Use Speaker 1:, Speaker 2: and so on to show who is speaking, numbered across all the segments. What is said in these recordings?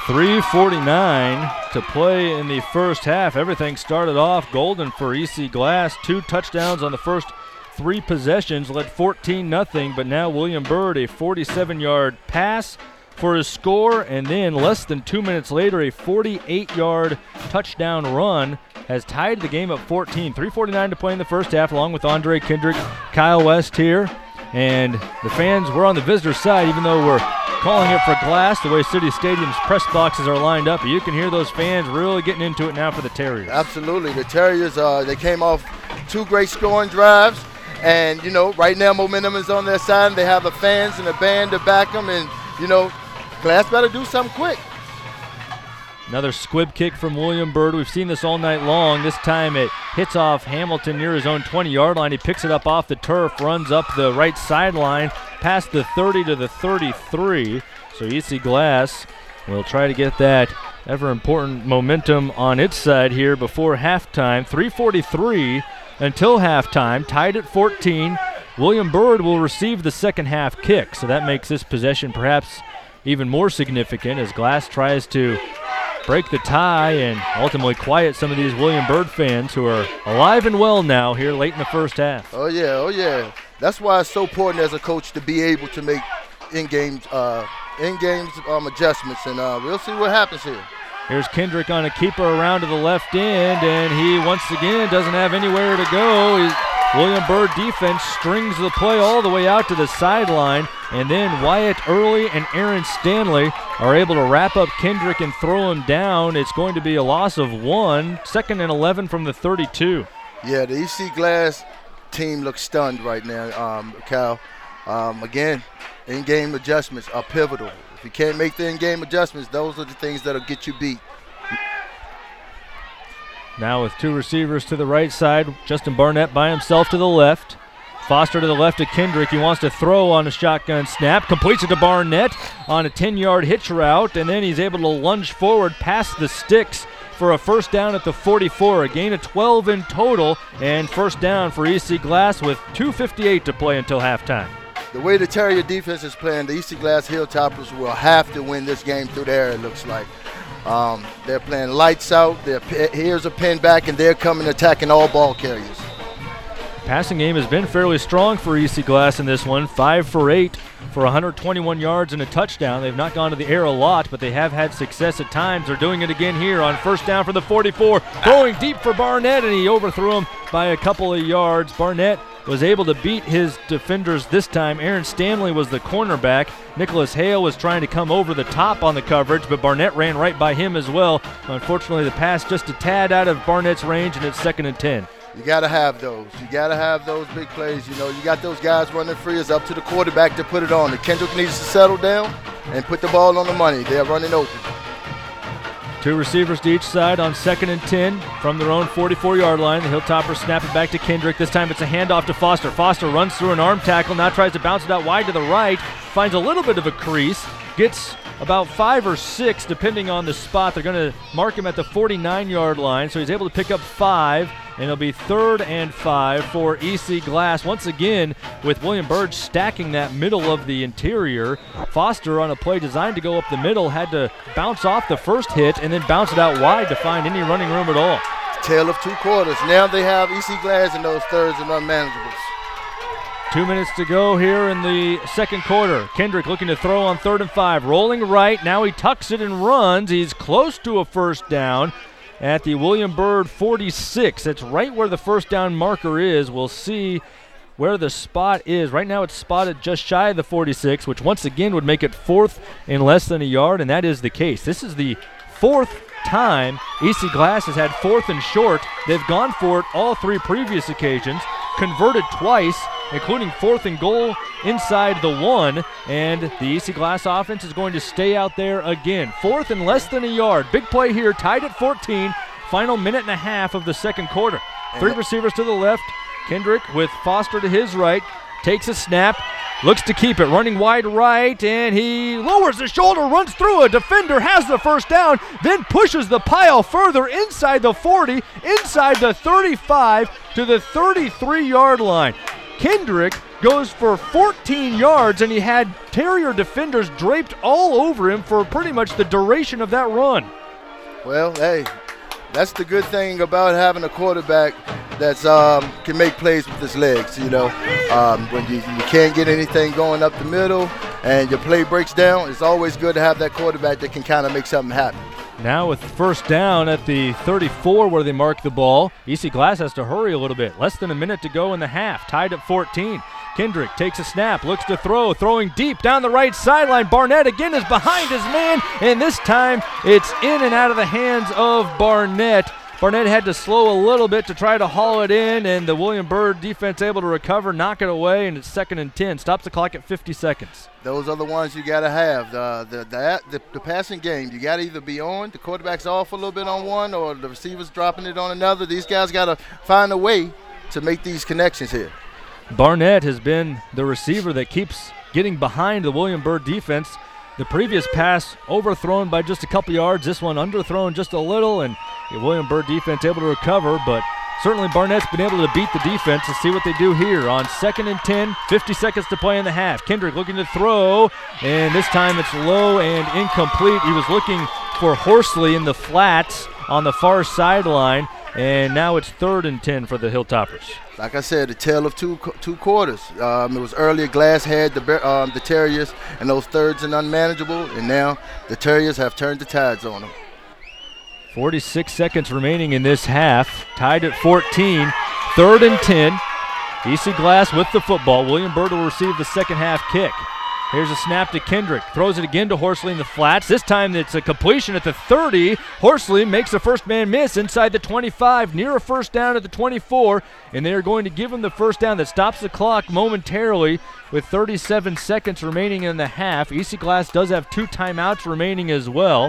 Speaker 1: 3:49 to play in the first half. Everything started off golden for EC Glass. 2 touchdowns on the first 3 possessions, led 14-0, but now William Byrd, a 47-yard pass for his score, and then less than 2 minutes later, a 48-yard touchdown run has tied the game at 14. 3:49 to play in the first half, along with Andre Kendrick, Kyle West here. And the fans were on the visitor side, even though we're calling it for Glass, the way City Stadium's press boxes are lined up. You can hear those fans really getting into it now for the Terriers.
Speaker 2: Absolutely. The Terriers, they came off 2 great scoring drives. And, you know, right now momentum is on their side. And they have the fans and the band to back them. And, you know, Glass better do something quick.
Speaker 1: Another squib kick from William Byrd. We've seen this all night long. This time it hits off Hamilton near his own 20-yard line. He picks it up off the turf, runs up the right sideline, past the 30 to the 33. So EC Glass will try to get that ever-important momentum on its side here before halftime. 3:43 until halftime, tied at 14. William Byrd will receive the second half kick, so that makes this possession perhaps even more significant as Glass tries to break the tie and ultimately quiet some of these William Byrd fans who are alive and well now here late in the first half.
Speaker 2: Oh yeah. That's why it's so important as a coach to be able to make in-game adjustments, and we'll see what happens here.
Speaker 1: Here's Kendrick on a keeper around to the left end, and he once again doesn't have anywhere to go. William Byrd defense strings the play all the way out to the sideline, and then Wyatt Early and Aaron Stanley are able to wrap up Kendrick and throw him down. It's going to be a loss of 1, 2nd and 11 from the 32.
Speaker 2: Yeah, the EC Glass team looks stunned right now, Cal. Again, in-game adjustments are pivotal. If you can't make the in-game adjustments, those are the things that'll get you beat.
Speaker 1: Now with 2 receivers to the right side, Justin Barnett by himself to the left. Foster to the left of Kendrick. He wants to throw on a shotgun snap. Completes it to Barnett on a 10-yard hitch route, and then he's able to lunge forward past the sticks for a first down at the 44. A gain of 12 in total, and first down for EC Glass with 2:58 to play until halftime.
Speaker 2: The way the Terrier defense is playing, the EC Glass Hilltoppers will have to win this game through the air, it looks like. They're playing lights out. Here's a pin back, and they're coming attacking all ball carriers.
Speaker 1: Passing game has been fairly strong for EC Glass in this one. 5 for 8 for 121 yards and a touchdown. They've not gone to the air a lot, but they have had success at times. They're doing it again here on first down for the 44. Throwing deep for Barnett, and he overthrew him by a couple of yards. Barnett was able to beat his defenders this time. Aaron Stanley was the cornerback. Nicholas Hale was trying to come over the top on the coverage, but Barnett ran right by him as well. Unfortunately, the pass just a tad out of Barnett's range, and it's 2nd and 10.
Speaker 2: You got to have those. You got to have those big plays. You know, you got those guys running free. It's up to the quarterback to put it on. And Kendrick needs to settle down and put the ball on the money. They're running open.
Speaker 1: 2 receivers to each side on 2nd and 10 from their own 44-yard line. The Hilltoppers snap it back to Kendrick. This time it's a handoff to Foster. Foster runs through an arm tackle, now tries to bounce it out wide to the right, finds a little bit of a crease, gets about 5 or 6 depending on the spot. They're going to mark him at the 49-yard line, so he's able to pick up 5, and it'll be 3rd and 5 for EC Glass. Once again, with William Byrd stacking that middle of the interior, Foster on a play designed to go up the middle had to bounce off the first hit and then bounce it out wide to find any running room at all.
Speaker 2: Tale of 2 quarters. Now they have EC Glass in those thirds and unmanageables.
Speaker 1: 2 minutes to go here in the second quarter. Kendrick looking to throw on 3rd and 5. Rolling right. Now he tucks it and runs. He's close to a first down at the William Byrd 46. That's right where the first down marker is. We'll see where the spot is. Right now it's spotted just shy of the 46, which once again would make it 4th in less than a yard, and that is the case. This is the 4th time EC Glass has had 4th and short. They've gone for it all 3 previous occasions, converted twice, including 4th and goal inside the 1, and the EC Glass offense is going to stay out there again. 4th and less than a yard. Big play here, tied at 14. Final minute and a half of the second quarter. 3 receivers to the left. Kendrick with Foster to his right. Takes a snap. Looks to keep it, running wide right, and he lowers the shoulder, runs through a defender, has the first down, then pushes the pile further inside the 40, inside the 35 to the 33-yard line. Kendrick goes for 14 yards, and he had Terrier defenders draped all over him for pretty much the duration of that run.
Speaker 2: Well, hey, that's the good thing about having a quarterback that's can make plays with his legs. You know, when you can't get anything going up the middle and your play breaks down, it's always good to have that quarterback that can kind of make something happen.
Speaker 1: Now with first down at the 34 where they mark the ball, EC Glass has to hurry a little bit. Less than a minute to go in the half, tied at 14. Kendrick takes a snap, looks to throw, throwing deep down the right sideline. Barnett again is behind his man, and this time it's in and out of the hands of Barnett. Barnett had to slow a little bit to try to haul it in, and the William Byrd defense able to recover, knock it away, and it's 2nd and 10. Stops the clock at 50 seconds.
Speaker 2: Those are the ones you got to have. The passing game, you got to either be on, the quarterback's off a little bit on one, or the receiver's dropping it on another. These guys got to find a way to make these connections here.
Speaker 1: Barnett has been the receiver that keeps getting behind the William Byrd defense. The previous pass overthrown by just a couple yards, this one underthrown just a little, and the William Byrd defense able to recover, but certainly Barnett's been able to beat the defense. Let's see what they do here on 2nd and 10, 50 seconds to play in the half. Kendrick looking to throw, and this time it's low and incomplete. He was looking for Horsley in the flats on the far sideline, and now it's 3rd and 10 for the Hilltoppers.
Speaker 2: Like I said, a tale of two quarters. It was earlier Glass had the Terriers and those thirds and unmanageable, and now the Terriers have turned the tides on them.
Speaker 1: 46 seconds remaining in this half, tied at 14, 3rd and 10. EC Glass with the football. William Byrd will receive the second half kick. Here's a snap to Kendrick. Throws it again to Horsley in the flats. This time it's a completion at the 30. Horsley makes a first man miss inside the 25, near a first down at the 24, and they are going to give him the first down that stops the clock momentarily with 37 seconds remaining in the half. EC Glass does have 2 timeouts remaining as well.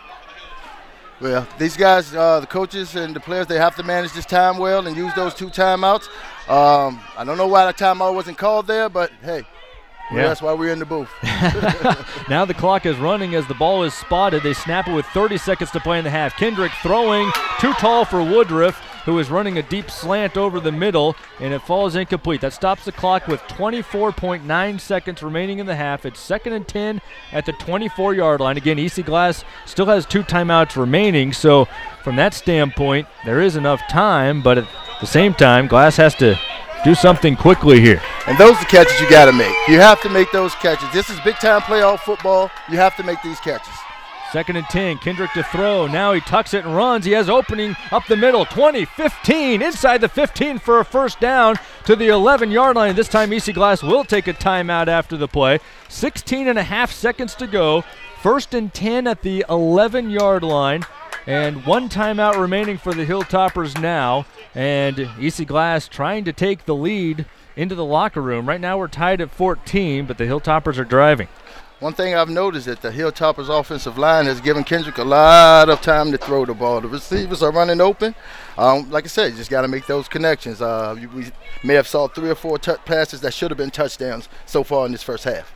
Speaker 2: Well, these guys, the coaches and the players, they have to manage this time well and use those 2 timeouts. I don't know why the timeout wasn't called there, but hey. Yeah. That's why we're in the booth.
Speaker 1: Now the clock is running as the ball is spotted. They snap it with 30 seconds to play in the half. Kendrick throwing too tall for Woodruff, who is running a deep slant over the middle, and it falls incomplete. That stops the clock with 24.9 seconds remaining in the half. It's 2nd and 10 at the 24-yard line. Again, EC Glass still has 2 timeouts remaining, so from that standpoint, there is enough time, but at the same time, Glass has to do something quickly here.
Speaker 2: And those are the catches you got to make. You have to make those catches. This is big-time playoff football. You have to make these catches.
Speaker 1: 2nd and 10, Kendrick to throw. Now he tucks it and runs. He has opening up the middle, 20, 15, inside the 15 for a first down to the 11-yard line. This time EC Glass will take a timeout after the play. 16 and a half seconds to go. 1st and 10 at the 11-yard line. And 1 timeout remaining for the Hilltoppers now. And EC Glass trying to take the lead into the locker room. Right now we're tied at 14, but the Hilltoppers are driving.
Speaker 2: One thing I've noticed that the Hilltoppers offensive line has given Kendrick a lot of time to throw the ball. The receivers are running open. Like I said, you just got to make those connections. We may have saw 3 or 4 passes that should have been touchdowns so far in this first half.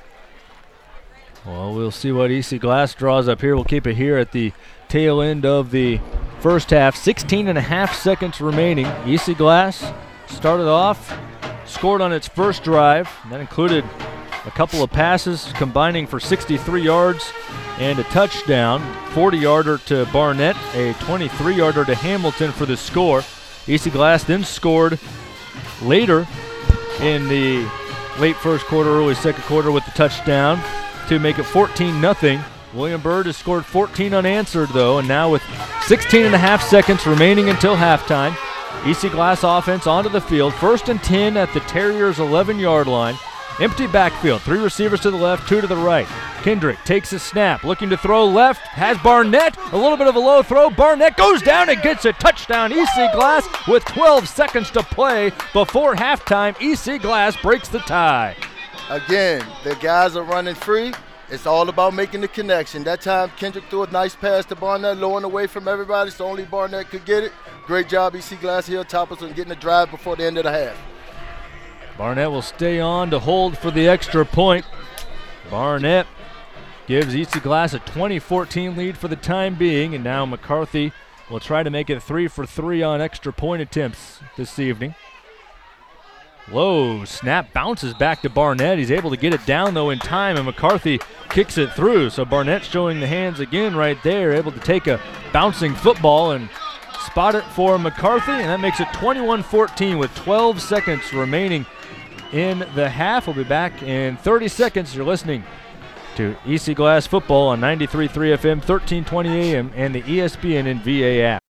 Speaker 1: Well, we'll see what EC Glass draws up here. We'll keep it here at the tail end of the first half. 16 and a half seconds remaining. EC Glass started off, scored on its first drive. That included a couple of passes combining for 63 yards and a touchdown. 40-yarder to Barnett, a 23-yarder to Hamilton for the score. EC Glass then scored later in the late first quarter, early second quarter with the touchdown to make it 14-0. William Byrd has scored 14 unanswered, though, and now with 16 and a half seconds remaining until halftime, EC Glass offense onto the field. 1st and 10 at the Terriers' 11-yard line. Empty backfield, 3 receivers to the left, 2 to the right. Kendrick takes a snap, looking to throw left, has Barnett, a little bit of a low throw. Barnett goes down and gets a touchdown. EC Glass with 12 seconds to play before halftime. EC Glass breaks the tie.
Speaker 2: Again, the guys are running free. It's all about making the connection. That time, Kendrick threw a nice pass to Barnett, low and away from everybody, so only Barnett could get it. Great job, EC Glass Hilltoppers, on getting the drive before the end of the half.
Speaker 1: Barnett will stay on to hold for the extra point. Barnett gives EC Glass a 20-14 lead for the time being, and now McCarthy will try to make it 3 for 3 on extra point attempts this evening. Low snap, bounces back to Barnett. He's able to get it down, though, in time, and McCarthy kicks it through. So Barnett showing the hands again right there, able to take a bouncing football and spot it for McCarthy, and that makes it 21-14 with 12 seconds remaining in the half. We'll be back in 30 seconds. You're listening to EC Glass Football on 93.3 FM, 1320 AM, and the ESPN and VA app.